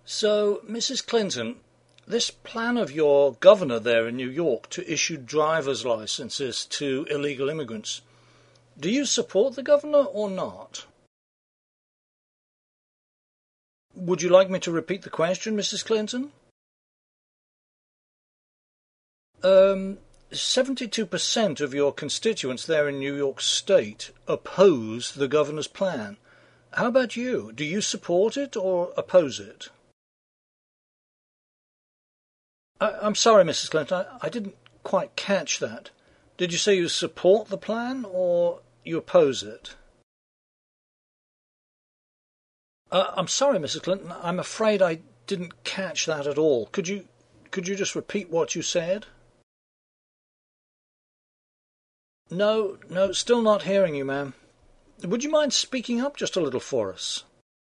So, Mrs. Clinton, this plan of your governor there in New York to issue driver's licenses to illegal immigrants, do you support the governor or not? Would you like me to repeat the question, Mrs. Clinton? 72% of your constituents there in New York State oppose the governor's plan. How about you? Do you support it or oppose it? I'm sorry, Mrs. Clinton, I didn't quite catch that. Did you say you support the plan or you oppose it? I'm sorry, Mrs. Clinton, I'm afraid I didn't catch that at all. Could you just repeat what you said? No, still not hearing you, ma'am. Would you mind speaking up just a little for us?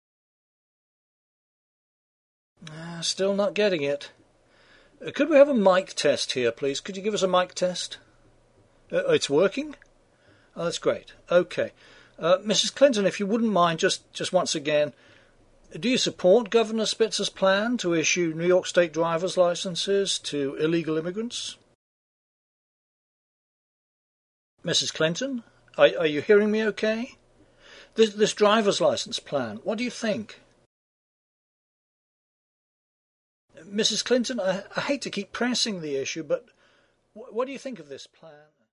Still not getting it. Could we have a mic test here, please? Could you give us a mic test? It's working? Oh, that's great. Okay. Mrs. Clinton, if you wouldn't mind, just once again, do you support Governor Spitzer's plan to issue New York State driver's licenses to illegal immigrants? Mrs. Clinton, are you hearing me okay? This driver's license plan, what do you think? Mrs. Clinton, I hate to keep pressing the issue, but what do you think of this plan?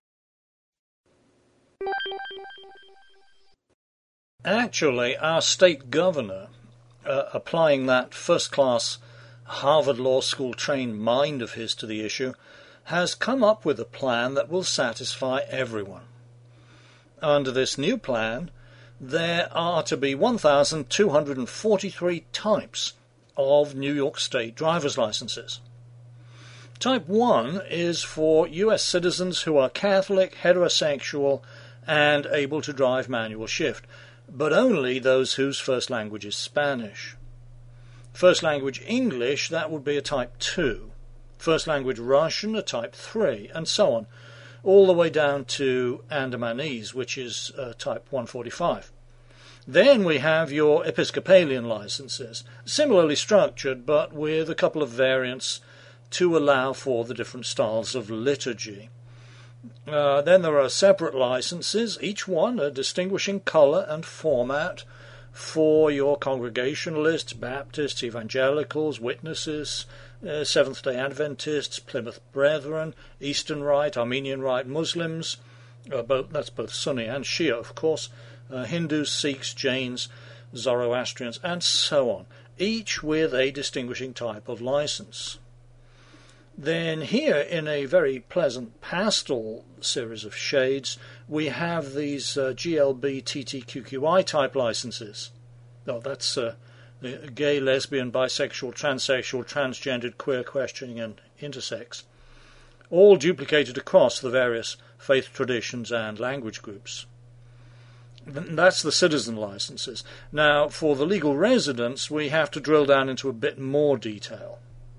Actually, our state governor, applying that first-class Harvard Law School trained mind of his to the issue, has come up with a plan that will satisfy everyone. Under this new plan, there are to be 1,243 types of New York State driver's licenses. Type 1 is for U.S. citizens who are Catholic, heterosexual, and able to drive manual shift, but only those whose first language is Spanish. First language English, that would be a Type 2. First language Russian, a Type 3, and so on, all the way down to Andamanese, which is Type 145. Then we have your Episcopalian licenses, similarly structured, but with a couple of variants to allow for the different styles of liturgy. Then there are separate licenses, each one a distinguishing colour and format for your Congregationalists, Baptists, Evangelicals, Witnesses, Seventh-day Adventists, Plymouth Brethren, Eastern Rite, Armenian Rite, Muslims, that's both Sunni and Shia, of course, Hindus, Sikhs, Jains, Zoroastrians, and so on, each with a distinguishing type of license. Then here, in a very pleasant pastel series of shades, we have these GLB TTQQI type licenses. Oh, that's gay, lesbian, bisexual, transsexual, transgendered, queer, questioning, and intersex, all duplicated across the various faith traditions and language groups. That's the citizen licenses. Now, for the legal residents, we have to drill down into a bit more detail.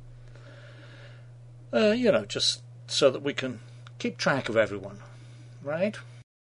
Just so that we can keep track of everyone, right?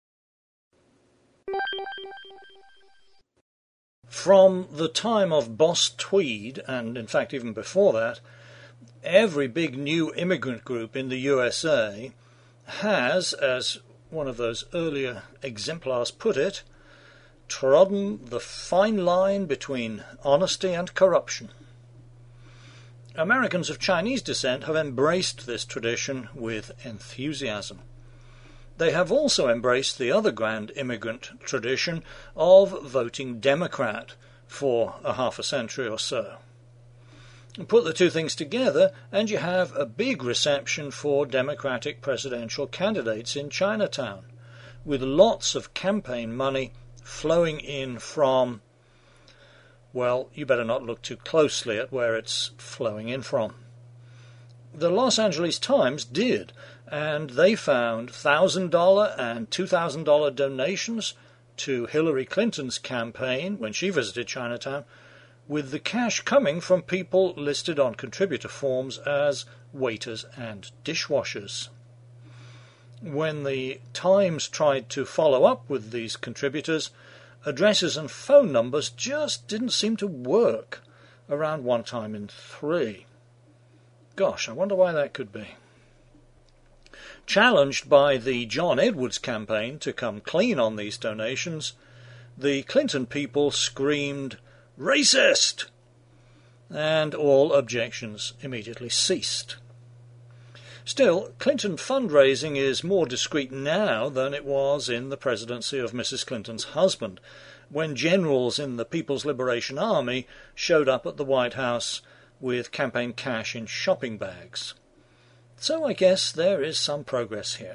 From the time of Boss Tweed, and in fact even before that, every big new immigrant group in the USA has, as one of those earlier exemplars put it, trodden the fine line between honesty and corruption. Americans of Chinese descent have embraced this tradition with enthusiasm. They have also embraced the other grand immigrant tradition of voting Democrat for a half a century or so. Put the two things together and you have a big reception for Democratic presidential candidates in Chinatown, with lots of campaign money flowing in from, well, you better not look too closely at where it's flowing in from. The Los Angeles Times did, and they found $1,000 and $2,000 donations to Hillary Clinton's campaign when she visited Chinatown, with the cash coming from people listed on contributor forms as waiters and dishwashers. When the Times tried to follow up with these contributors, addresses and phone numbers just didn't seem to work. around one time in 3. Gosh, I wonder why that could be. Challenged by the John Edwards campaign to come clean on these donations, the Clinton people screamed, "Racist!" and all objections immediately ceased. Still, Clinton fundraising is more discreet now than it was in the presidency of Mrs. Clinton's husband, when generals in the People's Liberation Army showed up at the White House with campaign cash in shopping bags. So I guess there is some progress here.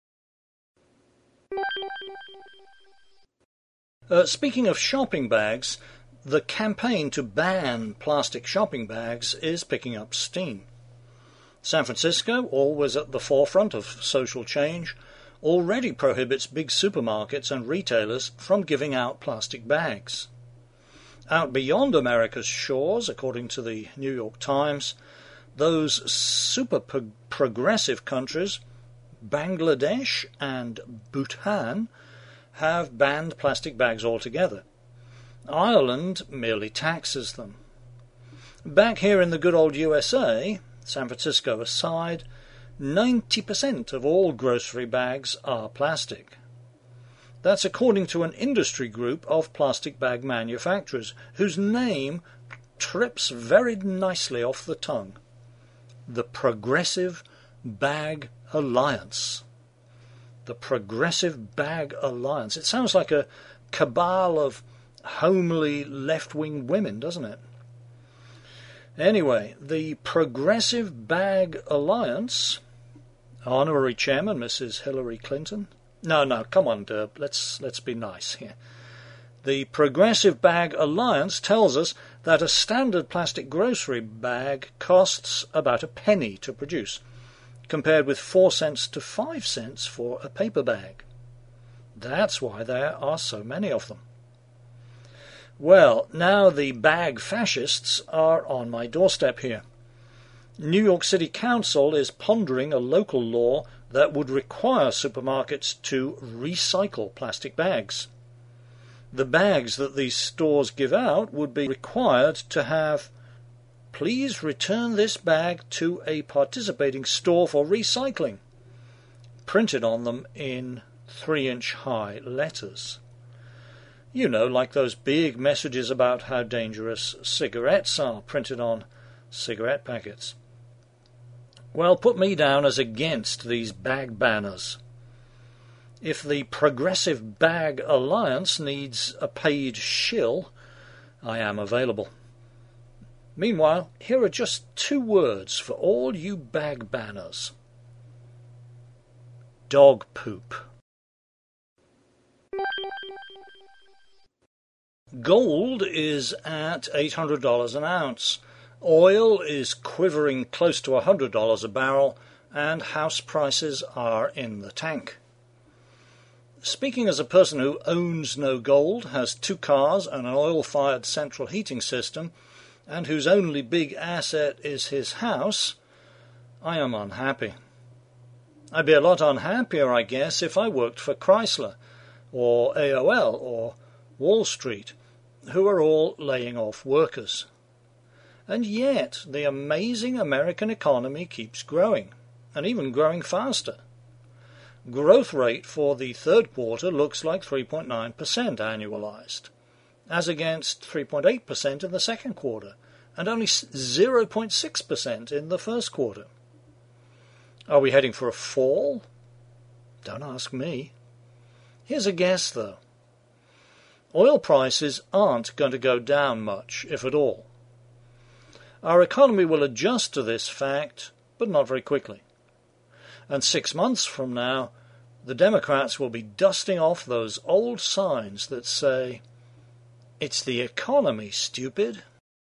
Speaking of shopping bags, the campaign to ban plastic shopping bags is picking up steam. San Francisco, always at the forefront of social change, already prohibits big supermarkets and retailers from giving out plastic bags. Out beyond America's shores, according to the New York Times, those super progressive countries, Bangladesh and Bhutan, have banned plastic bags altogether. Ireland merely taxes them. Back here in the good old USA, San Francisco aside, 90% of all grocery bags are plastic. That's according to an industry group of plastic bag manufacturers, whose name trips very nicely off the tongue. The Progressive Bag Alliance. The Progressive Bag Alliance. It sounds like a cabal of homely left-wing women, doesn't it? Anyway, the Progressive Bag Alliance, honorary chairman Mrs. Hillary Clinton. No, come on, Derb, let's be nice here. The Progressive Bag Alliance tells us that a standard plastic grocery bag costs about a penny to produce, compared with 4 cents to 5 cents for a paper bag. That's why there are so many of them. Well, now the bag fascists are on my doorstep here. New York City Council is pondering a local law that would require supermarkets to recycle plastic bags. The bags that these stores give out would be required to have, "Please return this bag to a participating store for recycling," printed on them in 3-inch high letters. You know, like those big messages about how dangerous cigarettes are printed on cigarette packets. Well, put me down as against these bag banners. If the Progressive Bag Alliance needs a paid shill, I am available. Meanwhile, here are just 2 words for all you bag banners. Dog poop. Gold is at $800 an ounce. Oil is quivering close to $100 a barrel, and house prices are in the tank. Speaking as a person who owns no gold, has 2 cars and an oil-fired central heating system, and whose only big asset is his house, I am unhappy. I'd be a lot unhappier, I guess, if I worked for Chrysler, or AOL, or Wall Street, who are all laying off workers. And yet, the amazing American economy keeps growing, and even growing faster. Growth rate for the 3rd quarter looks like 3.9% annualized, as against 3.8% in the 2nd quarter, and only 0.6% in the 1st quarter. Are we heading for a fall? Don't ask me. Here's a guess, though. Oil prices aren't going to go down much, if at all. Our economy will adjust to this fact, but not very quickly. And 6 months from now, the Democrats will be dusting off those old signs that say, "It's the economy, stupid."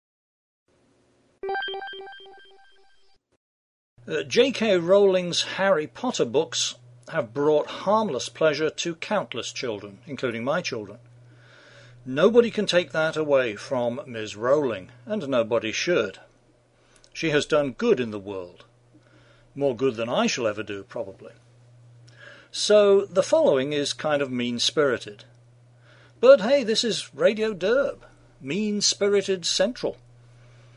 J.K. Rowling's Harry Potter books have brought harmless pleasure to countless children, including my children. Nobody can take that away from Ms. Rowling, and nobody should. She has done good in the world. More good than I shall ever do, probably. So the following is kind of mean-spirited. But hey, this is Radio Derb, mean-spirited central.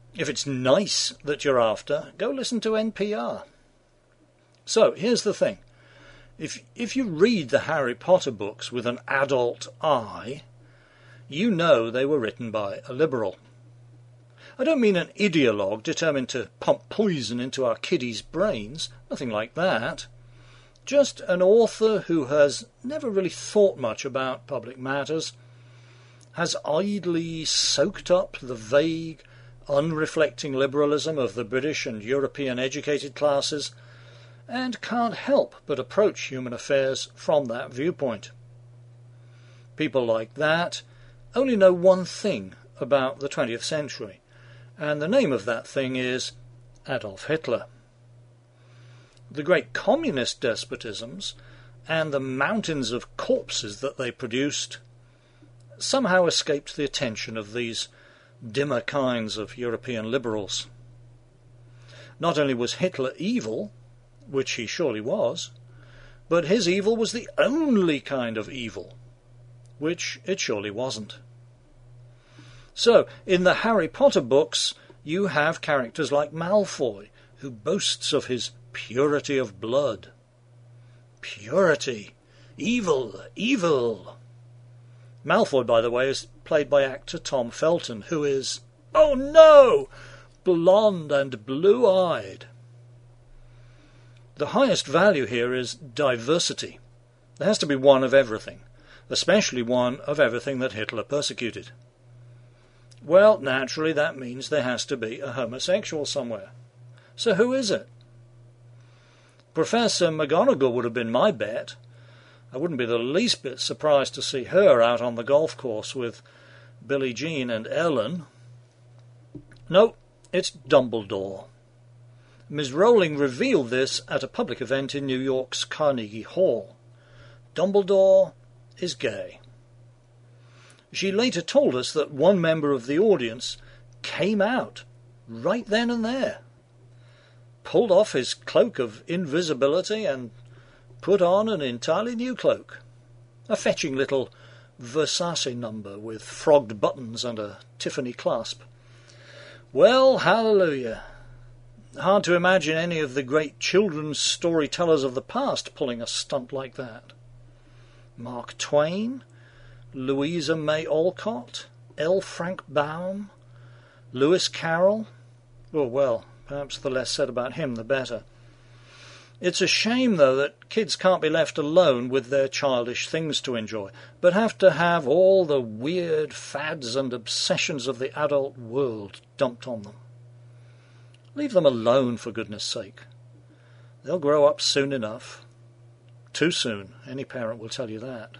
If it's nice that you're after, go listen to NPR. So, here's the thing. If you read the Harry Potter books with an adult eye, you know they were written by a liberal. I don't mean an ideologue determined to pump poison into our kiddies' brains, nothing like that. Just an author who has never really thought much about public matters, has idly soaked up the vague, unreflecting liberalism of the British and European educated classes, and can't help but approach human affairs from that viewpoint. People like that only know one thing about the 20th century, and the name of that thing is Adolf Hitler. The great communist despotisms and the mountains of corpses that they produced somehow escaped the attention of these dimmer kinds of European liberals. Not only was Hitler evil, which he surely was, but his evil was the only kind of evil, which it surely wasn't. So, in the Harry Potter books, you have characters like Malfoy, who boasts of his purity of blood. Purity. Evil. Evil. Malfoy, by the way, is played by actor Tom Felton, who is, oh no, blonde and blue-eyed. The highest value here is diversity. There has to be one of everything, especially one of everything that Hitler persecuted. Well, naturally, that means there has to be a homosexual somewhere. So who is it? Professor McGonagall would have been my bet. I wouldn't be the least bit surprised to see her out on the golf course with Billie Jean and Ellen. No, it's Dumbledore. Ms. Rowling revealed this at a public event in New York's Carnegie Hall. Dumbledore is gay. She later told us that one member of the audience came out right then and there, pulled off his cloak of invisibility and put on an entirely new cloak, a fetching little Versace number with frogged buttons and a Tiffany clasp. Well, hallelujah. Hard to imagine any of the great children's storytellers of the past pulling a stunt like that. Mark Twain, Louisa May Alcott, L. Frank Baum, Lewis Carroll. Oh, well, perhaps the less said about him, the better. It's a shame, though, that kids can't be left alone with their childish things to enjoy, but have to have all the weird fads and obsessions of the adult world dumped on them. Leave them alone, for goodness sake. They'll grow up soon enough. Too soon, any parent will tell you that.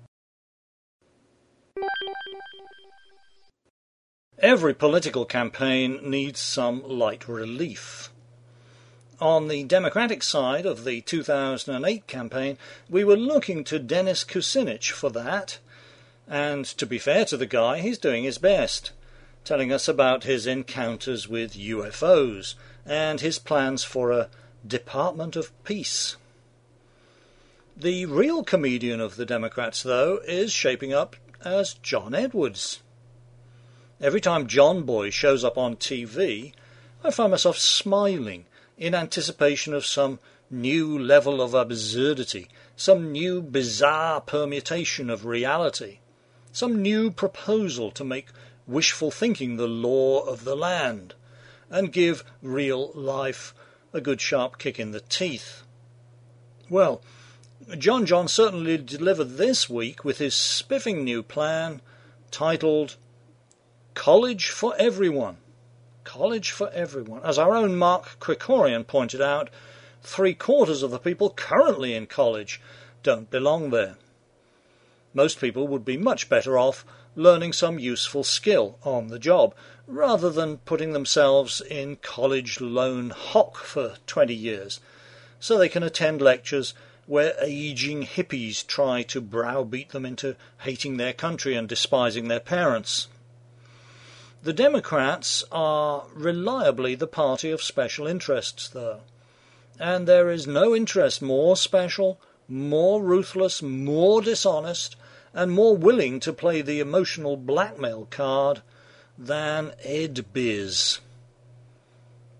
Every political campaign needs some light relief. On the Democratic side of the 2008 campaign, we were looking to Dennis Kucinich for that, and to be fair to the guy, he's doing his best, telling us about his encounters with UFOs and his plans for a Department of Peace. The real comedian of the Democrats, though, is shaping up as John Edwards. Every time John Boy shows up on TV, I find myself smiling in anticipation of some new level of absurdity, some new bizarre permutation of reality, some new proposal to make wishful thinking the law of the land, and give real life a good sharp kick in the teeth. Well, John certainly delivered this week with his spiffing new plan titled College for Everyone. College for everyone. As our own Mark Krikorian pointed out, 3/4 of the people currently in college don't belong there. Most people would be much better off learning some useful skill on the job, rather than putting themselves in college lone hock for 20 years, so they can attend lectures where aging hippies try to browbeat them into hating their country and despising their parents. The Democrats are reliably the party of special interests, though, and there is no interest more special, more ruthless, more dishonest, and more willing to play the emotional blackmail card than Ed Biz.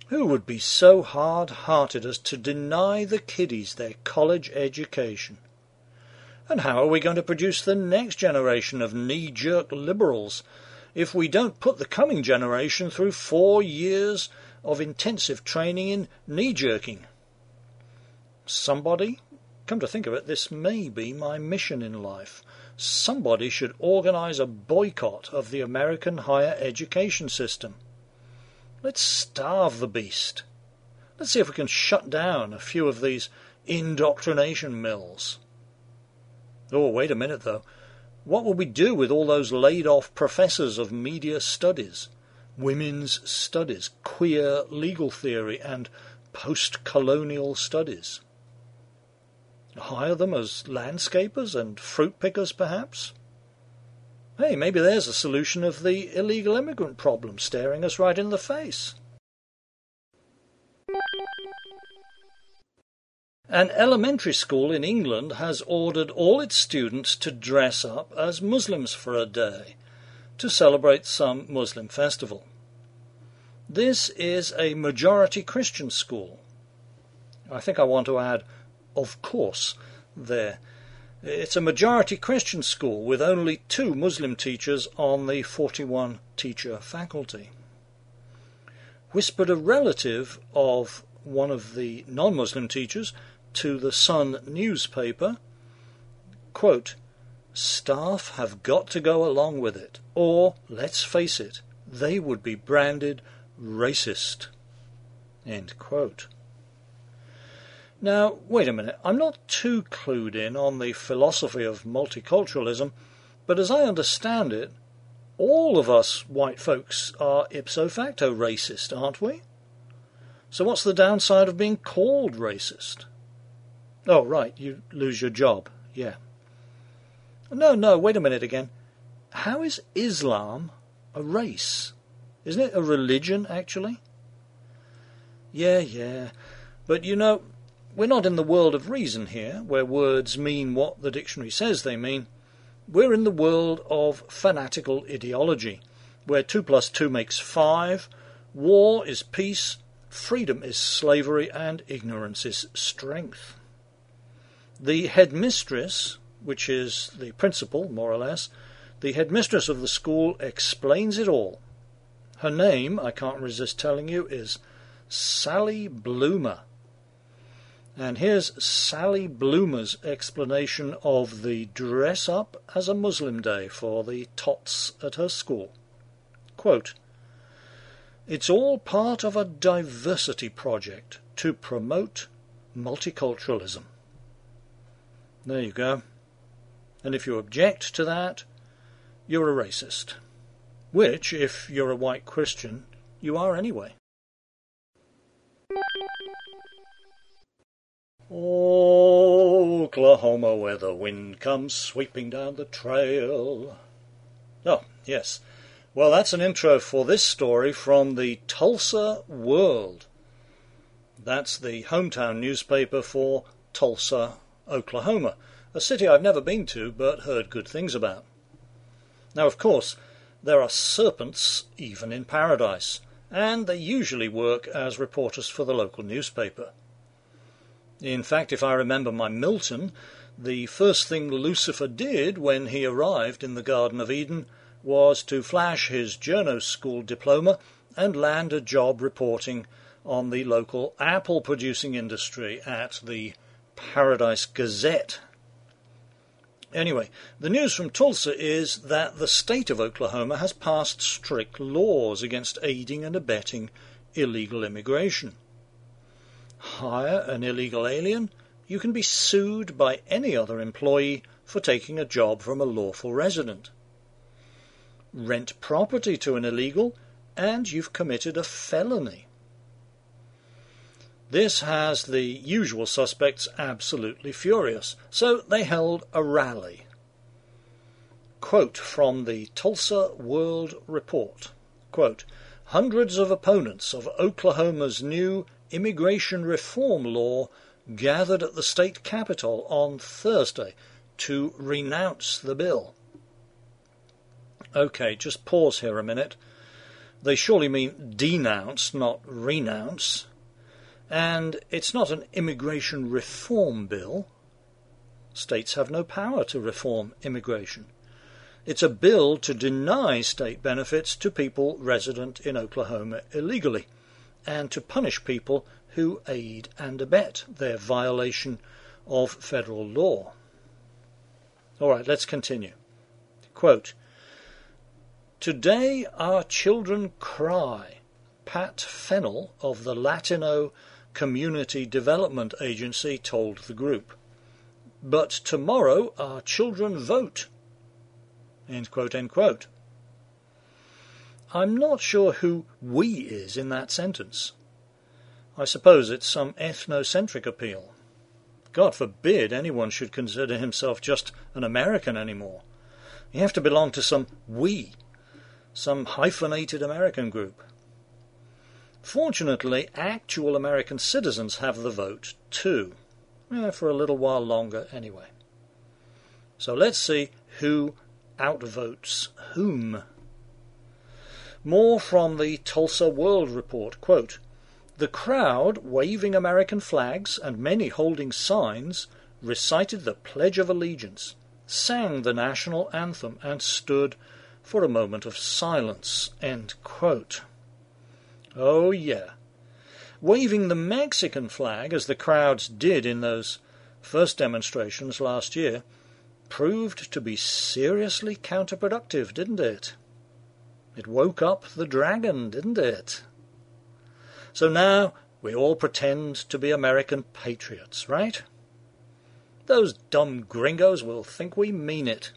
Who would be so hard-hearted as to deny the kiddies their college education? And how are we going to produce the next generation of knee-jerk liberals if we don't put the coming generation through 4 years of intensive training in knee-jerking? Somebody, come to think of it, this may be my mission in life. Somebody should organise a boycott of the American higher education system. Let's starve the beast. Let's see if we can shut down a few of these indoctrination mills. Oh, wait a minute, though. What will we do with all those laid-off professors of media studies, women's studies, queer legal theory, and post-colonial studies? Hire them as landscapers and fruit pickers, perhaps? Hey, maybe there's a solution of the illegal immigrant problem staring us right in the face. An elementary school in England has ordered all its students to dress up as Muslims for a day to celebrate some Muslim festival. This is a majority Christian school. I think I want to add, of course, there. It's a majority Christian school with only 2 Muslim teachers on the 41 teacher faculty. Whispered a relative of one of the non-Muslim teachers to the Sun newspaper, quote, "Staff have got to go along with it, or, let's face it, they would be branded racist." End quote. Now, wait a minute, I'm not too clued in on the philosophy of multiculturalism, but as I understand it, all of us white folks are ipso facto racist, aren't we? So what's the downside of being called racist? Oh, right, you lose your job, yeah. No, wait a minute again. How is Islam a race? Isn't it a religion, actually? Yeah, but you know, we're not in the world of reason here, where words mean what the dictionary says they mean. We're in the world of fanatical ideology, where 2 + 2 makes 5, war is peace, freedom is slavery, and ignorance is strength. The headmistress, which is the principal, more or less, the headmistress of the school explains it all. Her name, I can't resist telling you, is Sally Bloomer. And here's Sally Bloomer's explanation of the dress up as a Muslim day for the tots at her school. Quote, "It's all part of a diversity project to promote multiculturalism." There you go. And if you object to that, you're a racist. Which, if you're a white Christian, you are anyway. Oklahoma, where the wind comes sweeping down the trail. Oh, yes. Well, that's an intro for this story from the Tulsa World. That's the hometown newspaper for Tulsa, Oklahoma, a city I've never been to but heard good things about. Now, of course, there are serpents even in paradise, and they usually work as reporters for the local newspaper. In fact, if I remember my Milton, the first thing Lucifer did when he arrived in the Garden of Eden was to flash his journo school diploma and land a job reporting on the local apple-producing industry at the Paradise Gazette. Anyway, the news from Tulsa is that the state of Oklahoma has passed strict laws against aiding and abetting illegal immigration. Hire an illegal alien, you can be sued by any other employee for taking a job from a lawful resident. Rent property to an illegal, and you've committed a felony. This has the usual suspects absolutely furious, so they held a rally. Quote from the Tulsa World Report, quote, "Hundreds of opponents of Oklahoma's new immigration reform law gathered at the state capitol on Thursday to renounce the bill." Okay, just pause here a minute. They surely mean denounce, not renounce. And it's not an immigration reform bill. States have no power to reform immigration. It's a bill to deny state benefits to people resident in Oklahoma illegally, and to punish people who aid and abet their violation of federal law. All right, let's continue. Quote, "Today our children cry," Pat Fennell of the Latino Community Development Agency told the group. "But tomorrow our children vote." End quote, end quote. I'm not sure who "we" is in that sentence. I suppose it's some ethnocentric appeal. God forbid anyone should consider himself just an American anymore. You have to belong to some "we," some hyphenated American group. Fortunately, actual American citizens have the vote too. For a little while longer anyway. So let's see who outvotes whom. More from the Tulsa World Report. Quote, "The crowd, waving American flags and many holding signs, recited the Pledge of Allegiance, sang the national anthem, and stood for a moment of silence." End quote. Oh yeah. Waving the Mexican flag, as the crowds did in those first demonstrations last year, proved to be seriously counterproductive, didn't it? It woke up the dragon, didn't it? So now we all pretend to be American patriots, right? Those dumb gringos will think we mean it.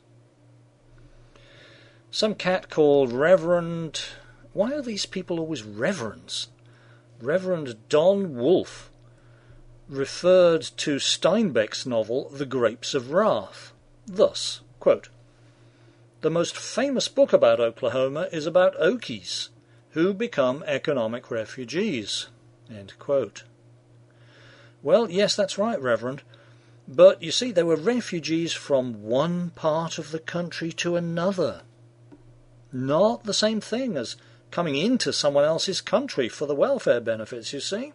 Some cat called Reverend... Why are these people always reverends? Reverend Don Wolfe referred to Steinbeck's novel The Grapes of Wrath. Thus, quote, "The most famous book about Oklahoma is about Okies, who become economic refugees." End quote. Well, yes, that's right, Reverend. But, you see, they were refugees from one part of the country to another. Not the same thing as coming into someone else's country for the welfare benefits, you see?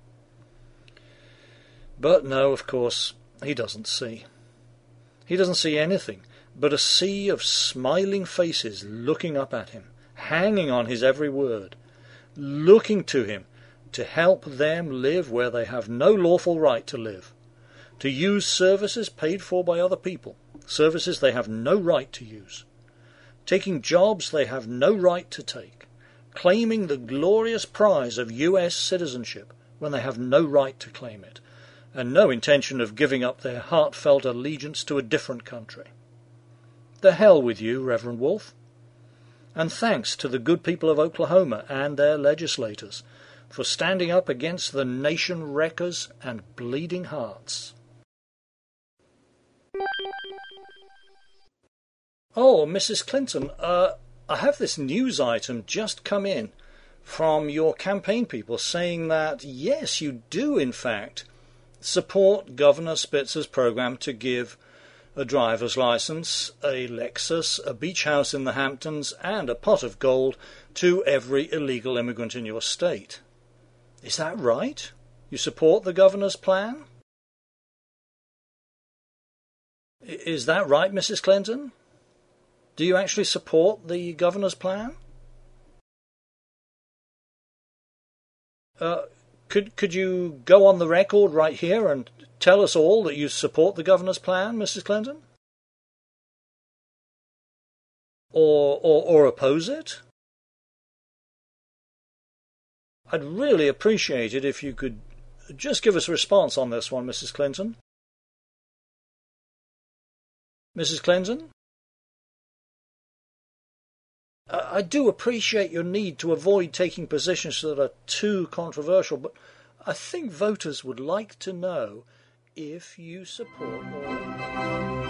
But no, of course, he doesn't see. He doesn't see anything but a sea of smiling faces looking up at him, hanging on his every word, looking to him to help them live where they have no lawful right to live, to use services paid for by other people, services they have no right to use, taking jobs they have no right to take, claiming the glorious prize of U.S. citizenship when they have no right to claim it, and no intention of giving up their heartfelt allegiance to a different country. The hell with you, Reverend Wolfe. And thanks to the good people of Oklahoma and their legislators for standing up against the nation wreckers and bleeding hearts. Oh, Mrs. Clinton, I have this news item just come in from your campaign people saying that, yes, you do, in fact, support Governor Spitzer's program to give a driver's license, a Lexus, a beach house in the Hamptons, and a pot of gold to every illegal immigrant in your state. Is that right? You support the governor's plan? Is that right, Mrs. Clinton? Do you actually support the governor's plan? Could you go on the record right here and tell us all that you support the governor's plan, Mrs. Clinton? Or oppose it? I'd really appreciate it if you could just give us a response on this one, Mrs. Clinton. Mrs. Clinton? I do appreciate your need to avoid taking positions that are too controversial, but I think voters would like to know if you support or...